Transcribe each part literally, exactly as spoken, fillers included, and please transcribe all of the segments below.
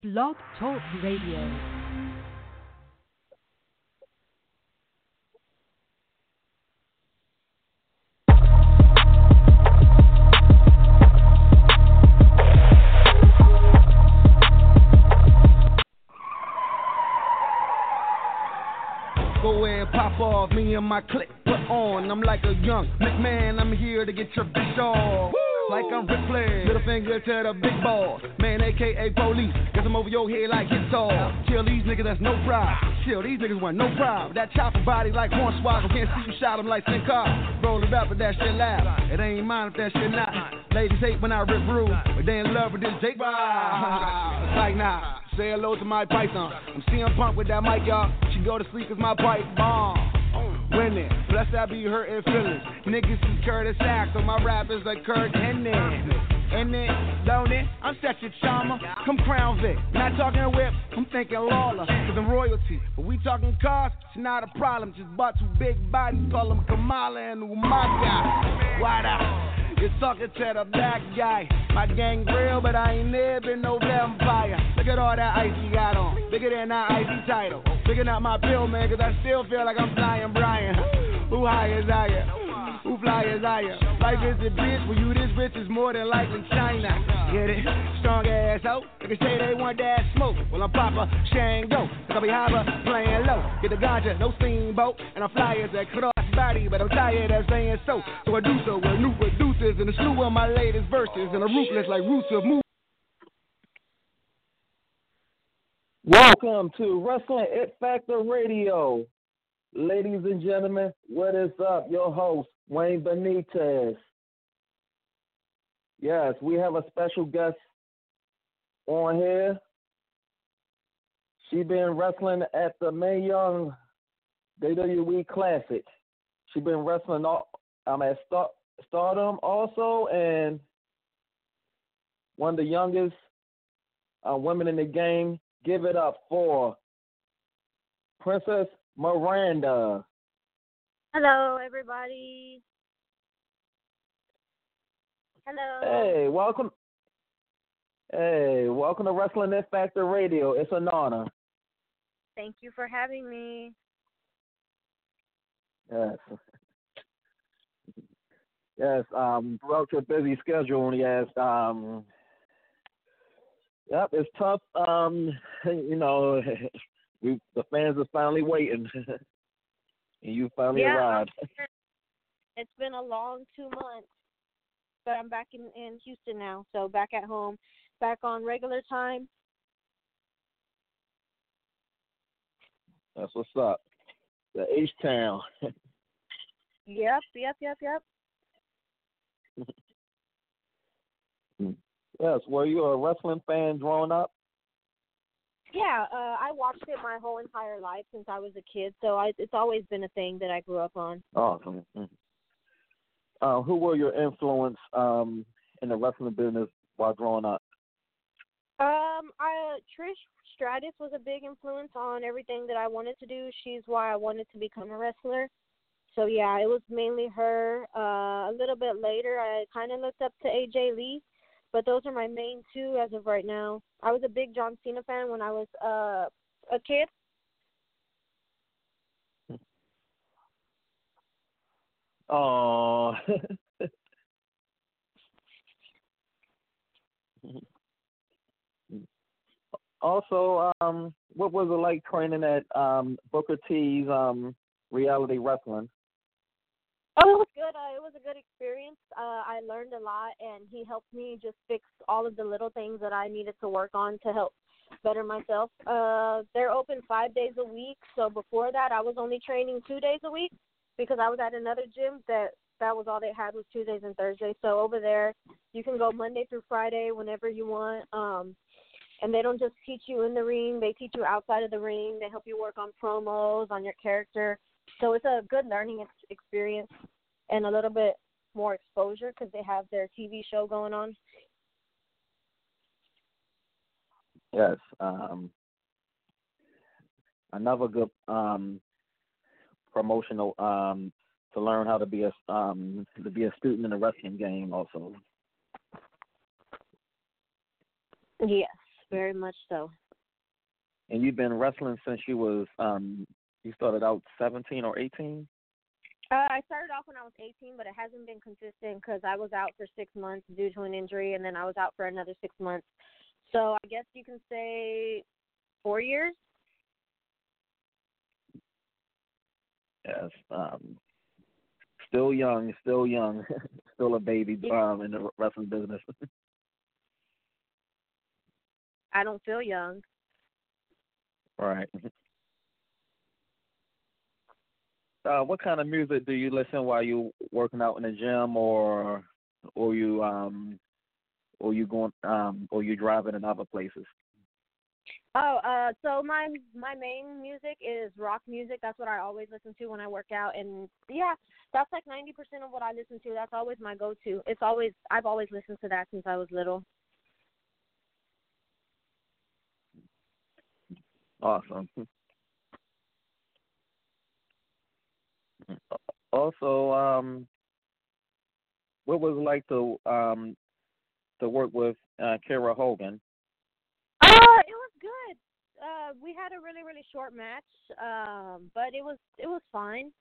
Blog Talk Radio. Go ahead, pop off, me and my clique put on. I'm like a young McMahon, I'm here to get your bitch off. Like I'm Ric Flair, little finger to the big boss. Man, A K A police, guess I'm over your head like it's all. Kill these niggas, that's no problem. Chill, these niggas want no problem. That chopper body like Hornswoggle, can't see you shot him like Sin Car. Roll it up, but that shit loud. It ain't mine if that shit not. Ladies hate when I rip rude, but they in love with this Jake. Like nah. Say hello to my python. I'm C M Punk with that mic, y'all. She go to sleep cause my pipe bomb. Winning, plus I be hurting feelings. Niggas is Curtis Sack, so my rap is like Kurt Hennig. And then, don't it? I'm such a charmer. Come Crown Vic. Not talking whip, I'm thinking Lawler. Cause I'm royalty. But we talking cars, it's not a problem. Just bought two big bodies, call them Kamala and Umaga. Why not? You're talking to the black guy. My gang real, but I ain't never been no vampire. Look at all that ice he got on. Bigger than that icy title. Picking up my pill, man, cause I still feel like I'm flying Brian. Who high is higher? Who fly is higher? Life is a bitch, when you this rich is more than likely China. Get it? Strong ass ho. They can say they want that smoke. Well, I'm Papa Shango. Cause I be higher, playing low. Get the ganja, no steamboat. And I'm fly as a cross body, but I'm tired of saying so. So I do so with new producers and a slew of my latest verses. And a ruthless like roots of move. Welcome to Wrestling It Factor Radio. Ladies and gentlemen, what is up? Your host, Wayne Benitez. Yes, we have a special guest on here. She been wrestling at the Mae Young W W E Classic. She been wrestling all, um, at Star, Stardom also, and one of the youngest uh, women in the game. Give it up for Princess Miranda. Hello, everybody. Hello. Hey, welcome. Hey, welcome to Wrestling It Factor Radio. It's an honor. Thank you for having me. Yes. Yes, um, throughout your busy schedule, yes, um, yep, it's tough. Um, you know, we the fans are finally waiting, and you finally yeah, arrived. It's been a long two months, but I'm back in, in Houston now, so back at home, back on regular time. That's what's up. The H-Town. Yep, yep, yep, yep. Yes, were you a wrestling fan growing up? Yeah, uh, I watched it my whole entire life since I was a kid, so I, it's always been a thing that I grew up on. Awesome. Uh, who were your influence um, in the wrestling business while growing up? Um, I Trish Stratus was a big influence on everything that I wanted to do. She's why I wanted to become a wrestler. So, yeah, it was mainly her. Uh, a little bit later, I kind of looked up to A J Lee, but those are my main two as of right now. I was a big John Cena fan when I was uh, a kid. Oh. Also, um, what was it like training at um, Booker T's um, reality wrestling? Oh, it was good. Uh, it was a good experience. Uh, I learned a lot, and he helped me just fix all of the little things that I needed to work on to help better myself. Uh, they're open five days a week, so before that, I was only training two days a week because I was at another gym that that was all they had was Tuesdays and Thursdays. So over there, you can go Monday through Friday whenever you want. Um, and they don't just teach you in the ring; they teach you outside of the ring. They help you work on promos, on your character. So it's a good learning ex- experience and a little bit more exposure because they have their T V show going on. Yes. Um, another good um, promotional um, to learn how to be a um, to be a student in the wrestling game also. Yes. very much so. And you've been wrestling since you was um you started out seventeen or eighteen? Uh, I started off when I was eighteen, but it hasn't been consistent because I was out for six months due to an injury, and then I was out for another six months. So I guess you can say four years. Yes. Um, still young, still young, still a baby um, in the wrestling business. I don't feel young. Right. Uh, what kind of music do you listen while you working out in the gym, or or you um or you going um or you driving in other places? Oh, uh, so my my main music is rock music. That's what I always listen to when I work out, and yeah, that's like ninety percent of what I listen to. That's always my go-to. It's always I've always listened to that since I was little. Awesome. Also, um, what was it like to um to work with uh, Kara Hogan? Uh, it was good. Uh, we had a really really short match, um, but it was it was fine.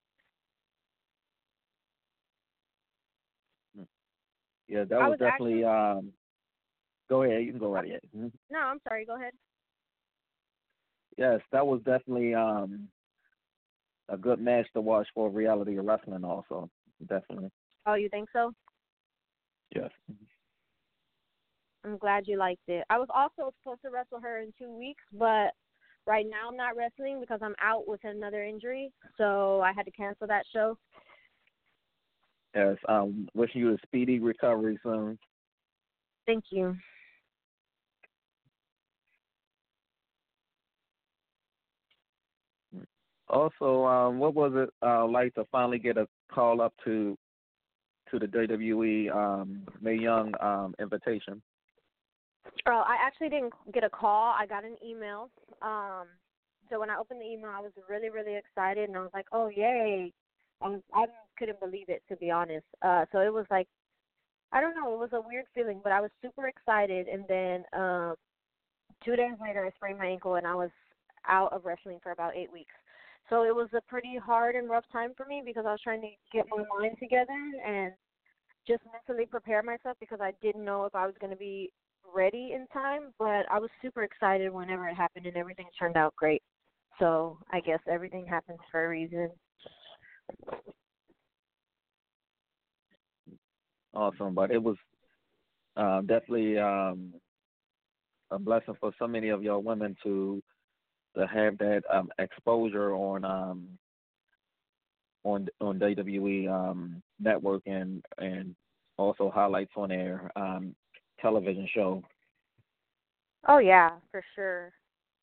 Yeah, that I was was definitely. actually Um, go ahead, you can go right ahead. Mhm. no, I'm sorry. Go ahead. Yes, that was definitely um a good match to watch for reality wrestling. Also, definitely. Oh, you think so? Yes. I'm glad you liked it. I was also supposed to wrestle her in two weeks, but right now I'm not wrestling because I'm out with another injury, so I had to cancel that show. Yes. Um, wishing you a speedy recovery soon. Thank you. Also, um, what was it uh, like to finally get a call up to to the W W E um, Mae Young um, invitation? Oh, I actually didn't get a call. I got an email. Um, so when I opened the email, I was really, really excited, and I was like, "Oh, yay!" I, was, I couldn't believe it, to be honest. Uh, so it was like, I don't know, it was a weird feeling, but I was super excited. And then um, two days later, I sprained my ankle, and I was out of wrestling for about eight weeks. So it was a pretty hard and rough time for me because I was trying to get my mind together and just mentally prepare myself because I didn't know if I was going to be ready in time. But I was super excited whenever it happened, and everything turned out great. So I guess everything happens for a reason. Awesome, but it was uh, definitely um, a blessing for so many of your women to to have that um, exposure on um, on on W W E um, network and and also highlights on their um, television show. Oh, yeah, for sure.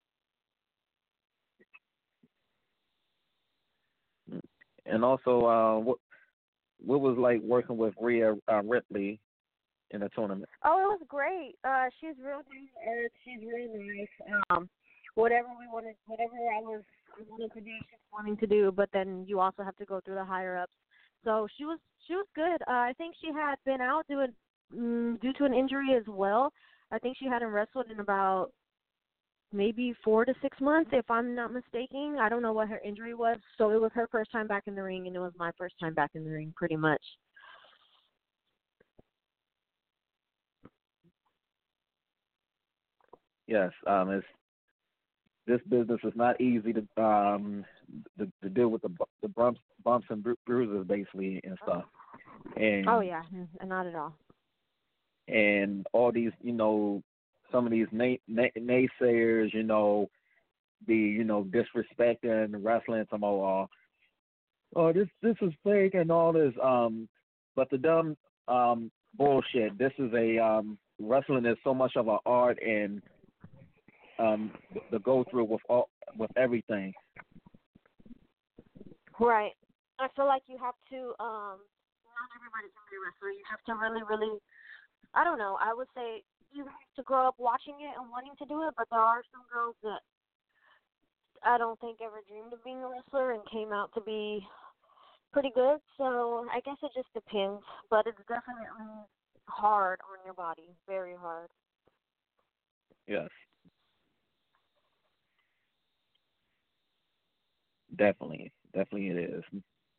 And also, uh, what what was like working with Rhea uh, Ripley in the tournament? Oh, it was great. Uh, she's real down to earth. She's really nice. Um, whatever we wanted, whatever I was I wanted to do, she's wanting to do. But then you also have to go through the higher ups. So she was she was good. Uh, I think she had been out doing mm, due to an injury as well. I think she hadn't wrestled in about maybe four to six months, if I'm not mistaken. I don't know what her injury was. So it was her first time back in the ring, and it was my first time back in the ring, pretty much. Yes, um, it's this business is not easy to um to, to deal with the bu- the bumps bumps and bru- bruises basically and stuff, and Oh yeah, mm, not at all. and all these you know some of these na- na- naysayers you know be you know disrespecting wrestling some more. Uh, oh, this this is fake and all this. Um, but the dumb um bullshit. This is a um wrestling is so much of an art and um the go through with all with everything. Right. I feel like you have to, um, not everybody's going to be a wrestler. You have to really, really, I don't know, I would say you have to grow up watching it and wanting to do it, but there are some girls that I don't think ever dreamed of being a wrestler and came out to be pretty good. So I guess it just depends, but it's definitely hard on your body, very hard. Yes, Definitely, definitely it is.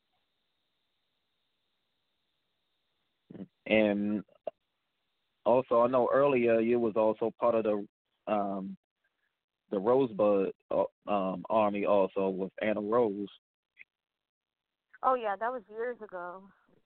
And also, I know earlier you was also part of the um, the Rosebud uh, um, Army also with Anna Rose. Oh yeah, that was years ago.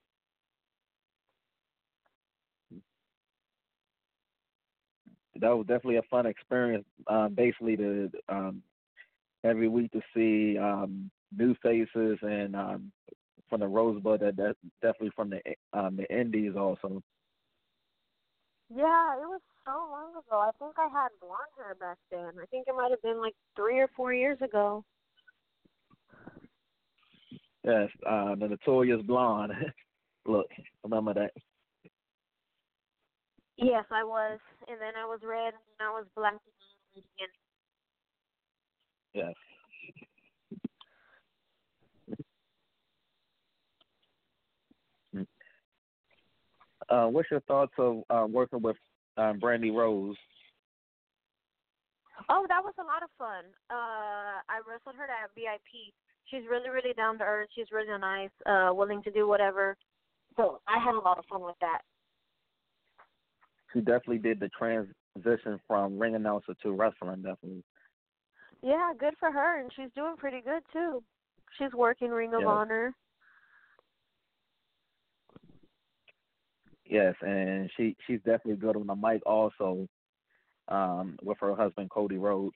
That was definitely a fun experience. Uh, basically, to um, every week to see um, new faces and um, from the Rosebud, that, that definitely from the um, the Indies also. Yeah, it was so long ago. I think I had blonde hair back then. I think it might have been like three or four years ago. Yes, uh, the Notorious Blonde. Look, remember that? Yes, I was. And then I was red, and then I was black. And Yes. Uh, what's your thoughts of uh, working with um, Brandy Rose? oh, that was a lot of fun. Uh, I wrestled her at V I P. She's really, really down to earth. She's really nice, uh, willing to do whatever. So I had a lot of fun with that. She definitely did the transition from ring announcer to wrestling, definitely. Yeah, good for her, and she's doing pretty good too. She's working Ring of Yes. Honor. Yes, and she she's definitely good on the mic also um, with her husband Cody Rhodes.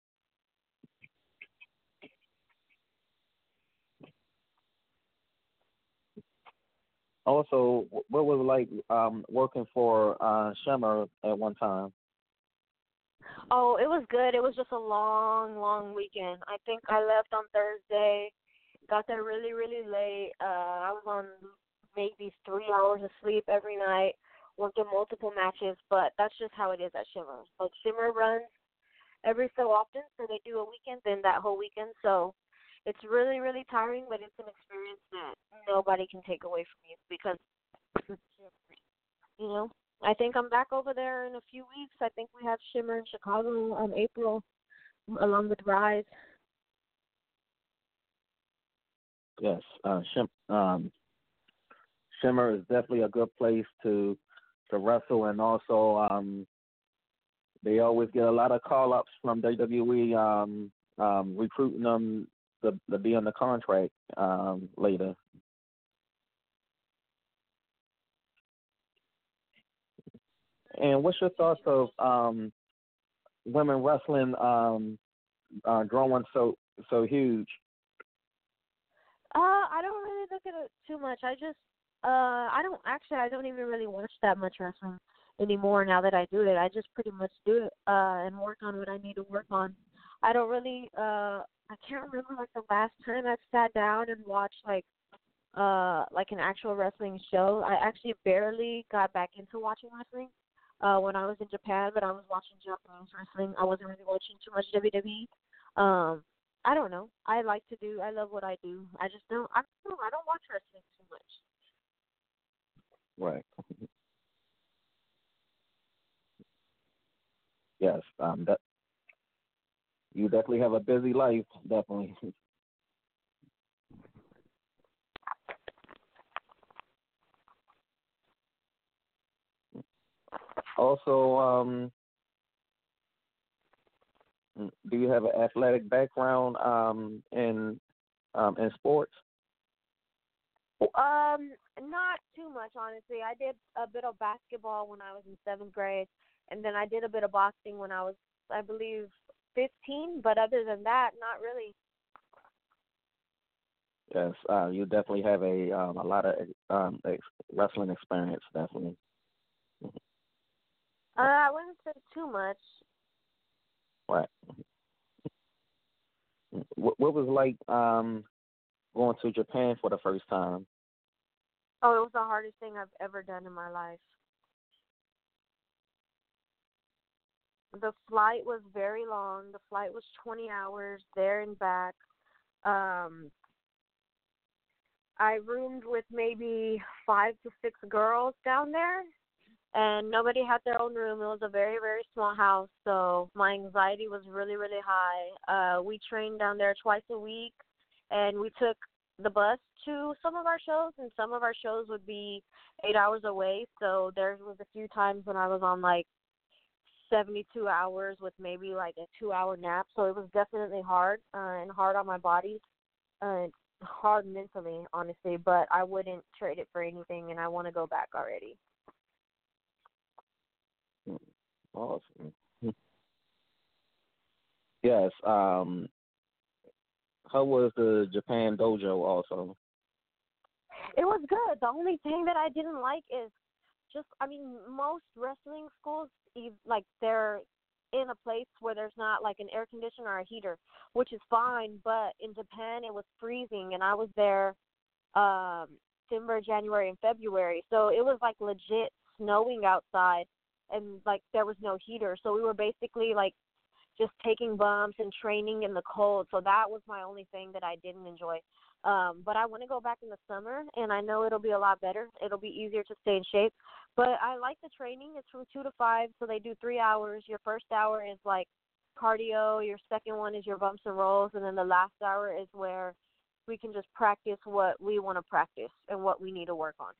Also, what was it like um, working for uh, Shimmer at one time? Oh, it was good. It was just a long, long weekend. I think I left on Thursday, got there really, really late. Uh, I was on maybe three hours of sleep every night, working multiple matches, but that's just how it is at Shimmer. Like, Shimmer runs every so often, so they do a weekend, then that whole weekend. So it's really, really tiring, but it's an experience that nobody can take away from you because, you know, I think I'm back over there in a few weeks. I think we have Shimmer in Chicago in April, along with Rise. Yes, uh, Shim, um, Shimmer is definitely a good place to to wrestle, and also um, they always get a lot of call ups from W W E um, um, recruiting them to, to be on the contract um, later. And what's your thoughts of um, women wrestling um, uh, growing so so huge? Uh, I don't really look at it too much. I just, uh, I don't actually, I don't even really watch that much wrestling anymore now that I do it. I just pretty much do it uh, and work on what I need to work on. I don't really, uh, I can't remember like the last time I've sat down and watched like, uh, like an actual wrestling show. I actually barely got back into watching wrestling. Uh, when I was in Japan, but I was watching Japanese wrestling. I wasn't really watching too much W W E. Um, I don't know. I like to do. I love what I do. I just don't. I don't know. I don't watch wrestling too much. Right. Yes. Um, that you definitely have a busy life. Definitely. Also, um, do you have an athletic background um, in um, in sports? Um, not too much, honestly. I did a bit of basketball when I was in seventh grade, and then I did a bit of boxing when I was, I believe, fifteen. But other than that, not really. Yes, uh, you definitely have a um, a lot of um, ex- wrestling experience. Definitely. Uh, I wouldn't say too much. Right. What, what was it like um, going to Japan for the first time? Oh, it was the hardest thing I've ever done in my life. The flight was very long. The flight was twenty hours there and back. Um, I roomed with maybe five to six girls down there, and nobody had their own room. It was a very, very small house, so my anxiety was really, really high. Uh, we trained down there twice a week, and we took the bus to some of our shows, and some of our shows would be eight hours away. So there was a few times when I was on like seventy-two hours with maybe like a two-hour nap. So it was definitely hard uh, and hard on my body, uh, hard mentally, honestly. But I wouldn't trade it for anything, and I want to go back already. Awesome. Yes. Um, how was the Japan dojo also? It was good. The only thing that I didn't like is just, I mean, most wrestling schools, like, they're in a place where there's not, like, an air conditioner or a heater, which is fine. But in Japan, it was freezing, and I was there um, December, January, and February. So it was, like, legit snowing outside, and, like, there was no heater. So we were basically, like, just taking bumps and training in the cold. So that was my only thing that I didn't enjoy. Um, but I want to go back in the summer, and I know it'll be a lot better. It'll be easier to stay in shape. But I like the training. It's from two to five, so they do three hours. Your first hour is like cardio. Your second one is your bumps and rolls, and then the last hour is where we can just practice what we want to practice and what we need to work on.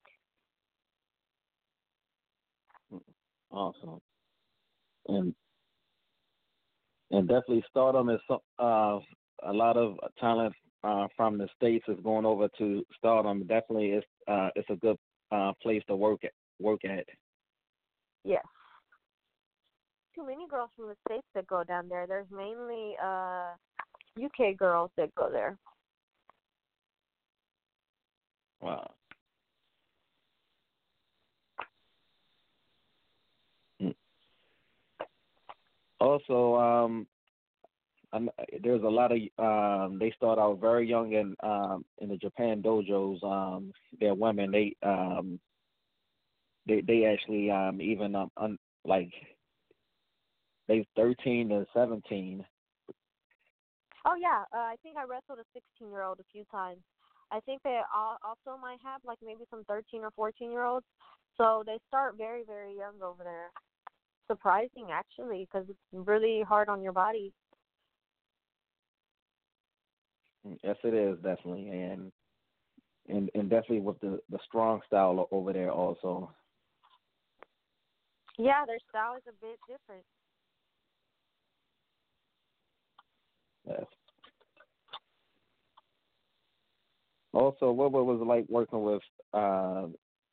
Awesome. And and definitely Stardom is uh, a lot of talent uh, from the States is going over to Stardom. Definitely, it's uh, it's a good uh, place to work at. Work at. Yes. Too many girls from the States that go down there. There's mainly uh, U K girls that go there. Wow. Also, um, I'm, there's a lot of um, they start out very young in um, in the Japan dojos. Um, they're women. They um, they they actually um, even um, un, like they thirteen to seventeen. Oh yeah, uh, I think I wrestled a sixteen year old a few times. I think they al- also might have like maybe some thirteen or fourteen year olds. So they start very very young over there. Surprising actually, because it's really hard on your body. Yes, it is definitely, and and and definitely with the the strong style over there also. Yeah, their style is a bit different. Yes. Also, what was it like working with uh,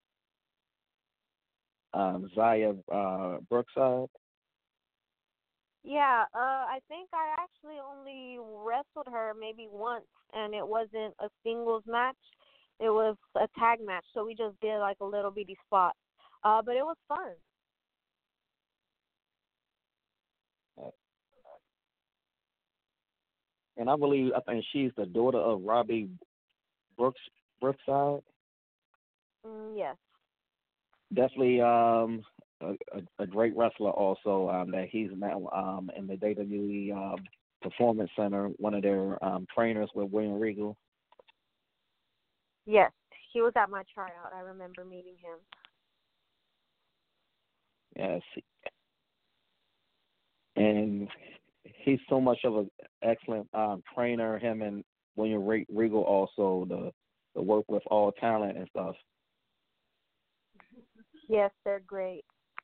um, Zaya uh, Brookside? Yeah, uh, I think I actually only wrestled her maybe once, and it wasn't a singles match. It was a tag match, so we just did like a little bitty spot. Uh, but it was fun. And I believe I think she's the daughter of Robbie Brooks Brookside. Mm, yes. Definitely um, a, a, a great wrestler also. Um, that he's now um, in the W W E um, Performance Center, one of their um, trainers with William Regal. Yes, he was at my tryout. I remember meeting him. Yes, and he's so much of an excellent um, trainer. Him and William Regal also the the work with All Talent and stuff. Yes, they're great.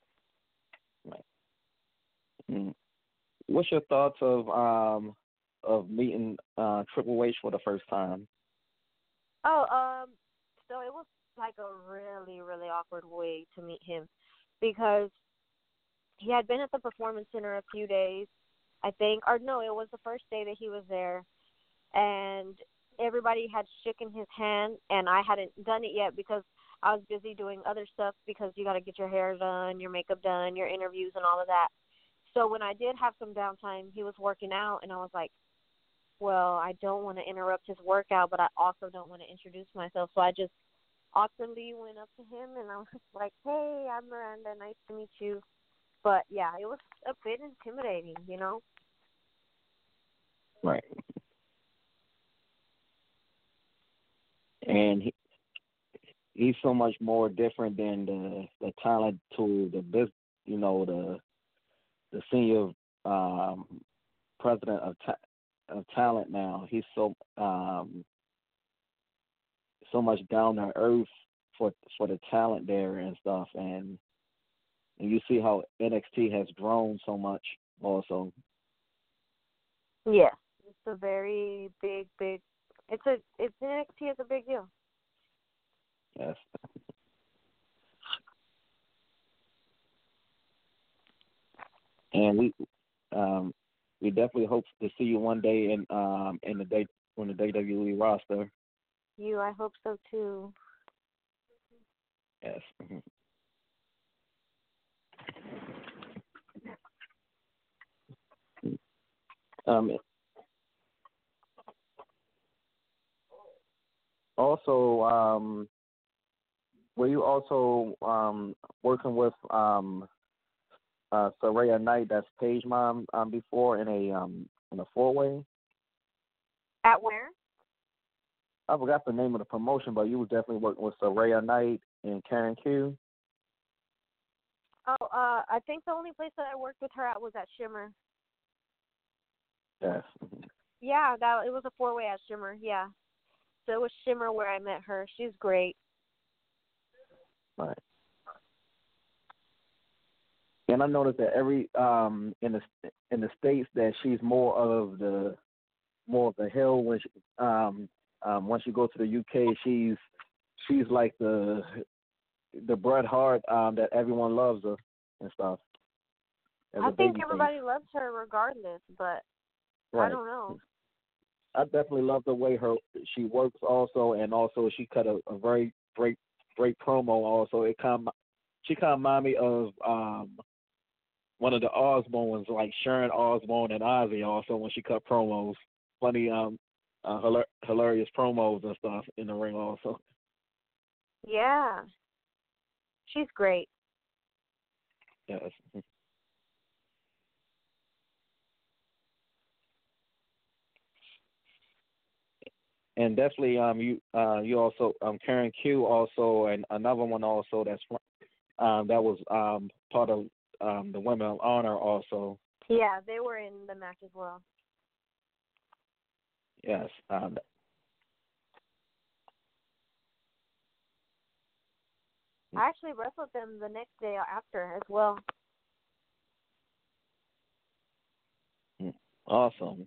Mm. What's your thoughts of um of meeting uh, Triple H for the first time? Oh, um, so it was like a really, really awkward way to meet him because he had been at the Performance Center a few days, I think, or no, it was the first day that he was there, and everybody had shaken his hand, and I hadn't done it yet because I was busy doing other stuff because you got to get your hair done, your makeup done, your interviews, and all of that. So when I did have some downtime, he was working out, and I was like, well, I don't want to interrupt his workout, but I also don't want to introduce myself. So I just awkwardly went up to him, and I was like, hey, I'm Miranda. Nice to meet you. But, yeah, it was a bit intimidating, you know? Right. And he, he's so much more different than the the talent to the business, you know, the the senior um, president of ta- of talent now. He's so um, so much down to earth for for the talent there and stuff, and and you see how N X T has grown so much also. Yeah, it's a very big, big. It's a it's N X T is a big deal. Yes. And we um, we definitely hope to see you one day in um in the day on the W W E roster. You, I hope so too. Yes. Mm-hmm. Um. Also, um, were you also um working with um uh Saraya Knight, that's Paige mom, um before in a um in a four way? At where? I forgot the name of the promotion, but you was definitely working with Saraya Knight and Karen Q. Oh, uh, I think the only place that I worked with her at was at Shimmer. Yes. Yeah, that it was a four way at Shimmer. Yeah, so it was Shimmer where I met her. She's great. Right. And I noticed that every um in the in the states that she's more of the more of the hill when she, um um once you go to the U K she's she's like the the Bret Hart um that everyone loves her and stuff. I think everybody face. loves her regardless, but right. I don't know. I definitely love the way her she works also, and also she cut a, a very great great promo also. It kind of, she kind of remind me of um one of the Osbournes, like Sharon Osbourne and Ozzy also, when she cut promos. Funny, um, uh, hilar- hilarious promos and stuff in the ring also. Yeah. She's great. Yes. And definitely, um, you, uh, you also, um, Karen Q also, and another one also that's, um, that was, um, part of, um, the Women of Honor also. Yeah, they were in the match as well. Yes. Um, I actually wrestled them the next day after as well. Awesome.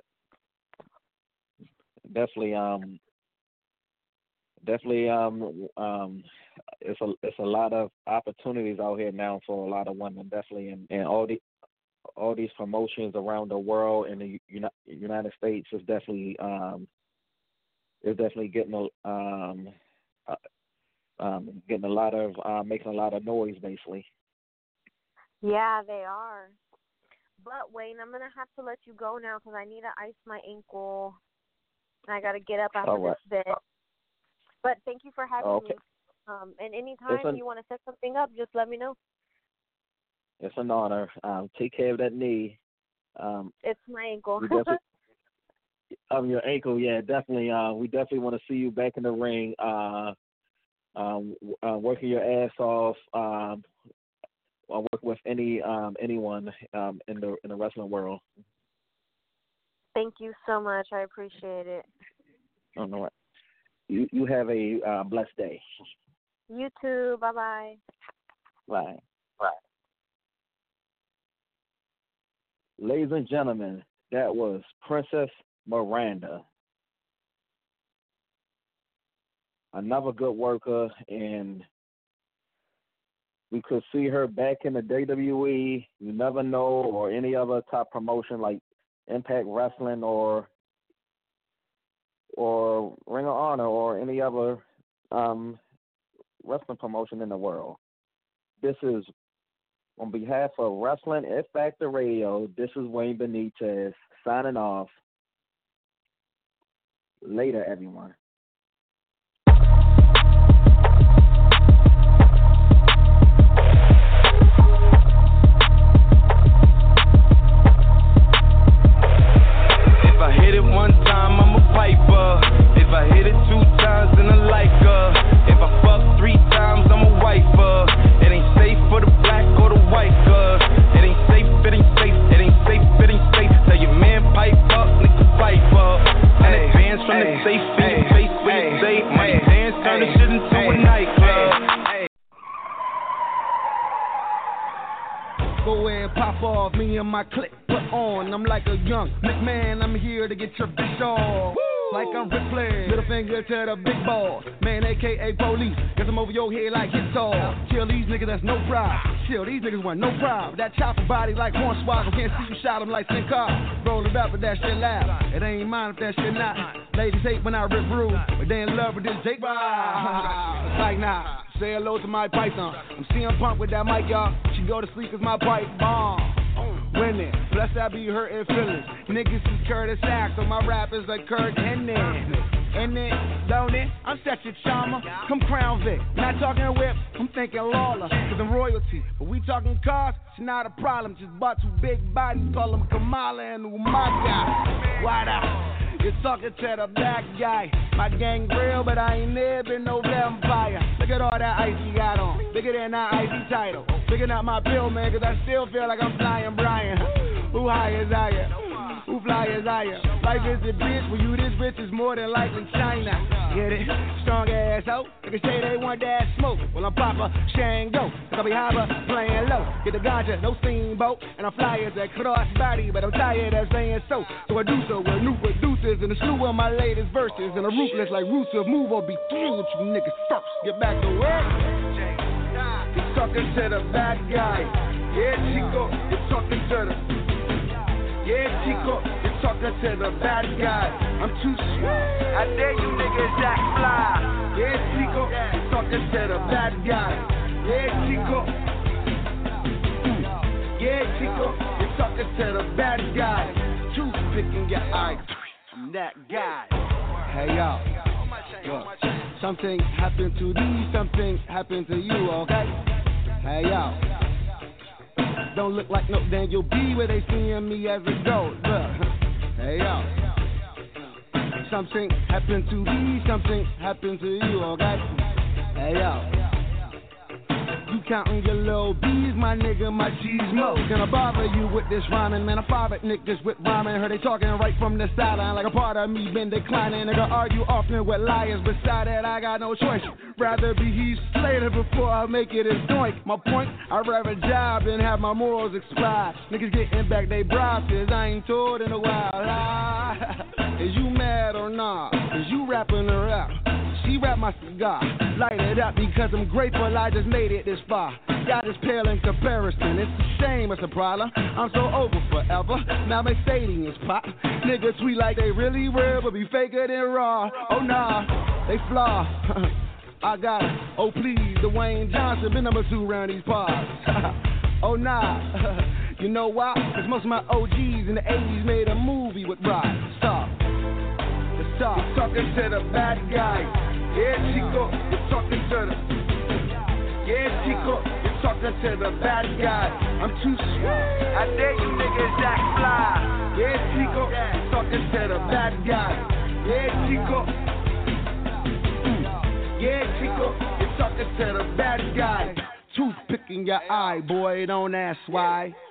Definitely, um, definitely, um, um, it's a it's a lot of opportunities out here now for a lot of women. Definitely, and, and all the all these promotions around the world in the Uni- United States is definitely um, is definitely getting a um, uh, um, getting a lot of uh, making a lot of noise, basically. Yeah, they are. But Wayne, I'm gonna have to let you go now because I need to ice my ankle. And I got to get up after right. this bit. But thank you for having okay. me. Um, and anytime an, you want to set something up, just let me know. It's an honor. Um, take care of that knee. Um, it's my ankle. um, your ankle, yeah, definitely. Uh, we definitely want to see you back in the ring, uh, um, uh, working your ass off. Um, or work with any um, anyone um, in the in the wrestling world. Thank you so much. I appreciate it. Oh, no. You you have a uh, blessed day. You too. Bye-bye. Bye. Bye. Ladies and gentlemen, that was Princess Miranda. Another good worker, and we could see her back in the W W E. You never know, or any other top promotion like Impact Wrestling or or Ring of Honor or any other um, wrestling promotion in the world. This is, on behalf of Wrestling It Factor Radio, this is Wayne Benitez signing off. Later, everyone. If I hit it one time, I'm a piper. If I hit it two times, then I like her. If I fuck three times, I'm a wifer. It ain't safe for the black or the white girl. It ain't safe, it ain't safe, it ain't safe, it ain't safe. Tell your man pipe up, nigga. and my clique put on. I'm like a young McMahon, I'm here to get your bitch off. Like I'm Ripley, middle finger to the big boss. Man, A K A police, guess I'm over your head like hit off. Kill these niggas, that's no problem. Chill, these niggas want no problem. That chopper body like Hornswoggle, can't see you shot him like Sin Car. Roll it up, but that shit loud. It ain't mine if that shit not. Ladies hate when I rip rude, but they in love with this Jake. Like nah, say hello to my python. I'm C M Punk with that mic, y'all. She go to sleep cause my pipe bomb. Winning, plus I be hurting feelings. Niggas is Curtis Axel, my rap is like Kurt Hennig. And then, don't it? I'm such a charmer. Come Crown Vic. Not talking whip, I'm thinking Lawler. Cause I'm royalty. But we talking cars, it's not a problem. Just bought two big bodies, call them Kamala and Umaga. Why not? You're talking to the black guy. My gang real, but I ain't never been no vampire. Look at all that ice he got on. Bigger than that icy title. Bigger than my pill, man, cause I still feel like I'm flying Brian. Who high is higher? Who fly is higher? Life is a bitch, when you this rich is more than likely China. Get it? Strong ass ho. Niggas say they want that smoke. Well, I'm Papa Shango. I'll be higher, playing low. Get the ganja, no steamboat. And I'm fly as a cross body, but I'm tired of saying so. So I do so with new producers and a slew of my latest verses. And a ruthless like roots of move or be through with you niggas first. Get back to work. You're talking to the bad guy. Yeah, Chico, you're talking to the Yeah, Chico, you're talking to the bad guy. I'm too sweet. I dare you niggas act fly. Yeah, Chico, you're talking to the bad guy. Yeah, Chico. Yeah, Chico, you're talking to the bad guy. Toothpick in your eye. I'm that guy. Hey, y'all. Look, something happened to these, something happened to you, okay? Hey, y'all. Don't look like no Daniel B where they seeing me as a goat. Look, hey yo, something happened to me, something happened to you, okay? Hey yo, you counting your little B's, my nigga, my cheese mo. Can I bother you with this rhyming, man? I fire at niggas with rhyming. Heard they talking right from the sideline, like a part of me been declining. Nigga argue often with liars, beside that I got no choice. Rather be Heath Slater before I make it as doink. My point, I'd rather job than have my morals expired. Niggas getting back they bosses, I ain't told in a while. Ah, is you mad or not? Is you rapping or rap? She rap my cigar, light it up because I'm grateful I just made it this far. God is pale in comparison, it's a shame, it's a problem. I'm so over forever, now Mercedes pop. Niggas tweet like they really real, but be faker than raw. Oh nah, they flaw. I got it. Oh please, Dwayne Johnson been number two around these parts. Oh nah, you know why? Cause most of my O Gs in the eighties made a movie with Rock. Stop. The stop. You're talking to the bad guy. Yeah, Chico, you're talking to the Yeah, Chico, you're talking to the bad guy. I'm too sweet. I dare you niggas act fly. Yeah, Chico, you're talking to the bad guy. Yeah, Chico. Yeah, Chico, you're talking to the bad guy. Toothpick in your eye, boy, don't ask why.